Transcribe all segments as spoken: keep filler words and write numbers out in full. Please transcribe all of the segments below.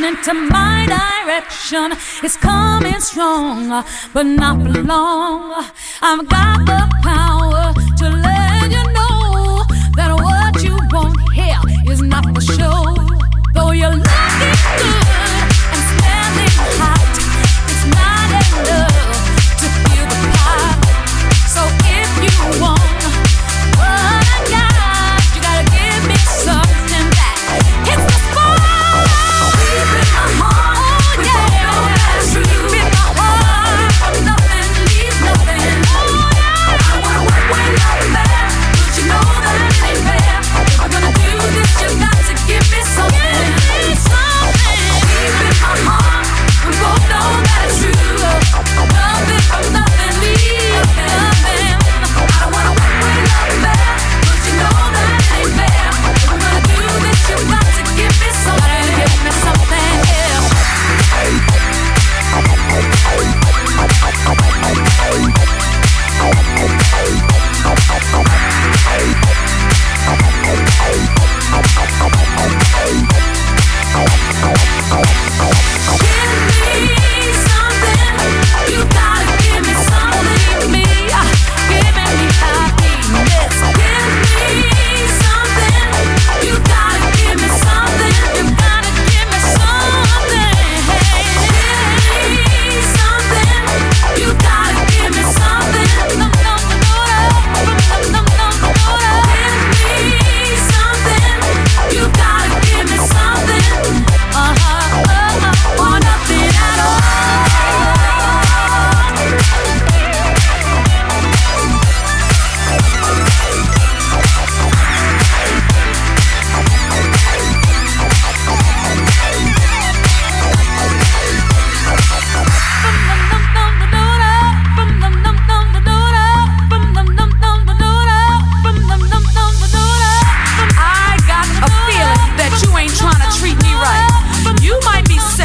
into my direction. It's coming strong, but not for long. I've got the power to let you know that what you won't hear is not for show. Though you're looking good and smelling hot, it's not enough to feel the pop. So if you want what I got, you gotta give me something that hits the spot. Deep in my heart, yeah, deep in my heart, nothing leaves nothing. Oh yeah, I wanna work way out there, but you know that it ain't fair. If I'm gonna do this, you got to give me something. Give me something. Deep in my heart, we both know that it's true. Nothing from nothing leaves nothing. I don't wanna work way out there, but you know that it ain't fair. If I'm gonna do this, you got to give me something. Give me something, yeah.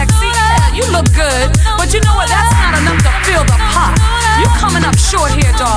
Short here, dog.